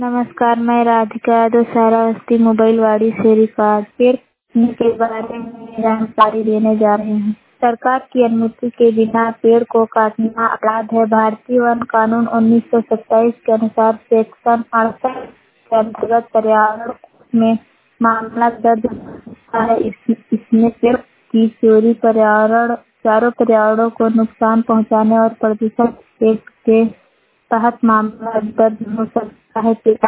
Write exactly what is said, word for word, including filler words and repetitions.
नमस्कार, मैं राधिका यादव श्रावस्ती मोबाइलवाड़ी से रिकॉर्ड पेड़ काटने के बारे में जानकारी देने जा रहे हैं। सरकार की अनुमति के बिना पेड़ को काटना अपराध है। भारतीय वन कानून उन्नीस सौ सत्ताईस के अनुसार सेक्शन अड़सठ के अंतर्गत पर्यावरण में मामला दर्ज होता है। इस, इसमें पेड़ की चोरी पर्यावरण चारों पर्यावरणों को नुकसान पहुंचाने और प्रदूषण एक्ट के तहत मामला दर्ज हो सकता है।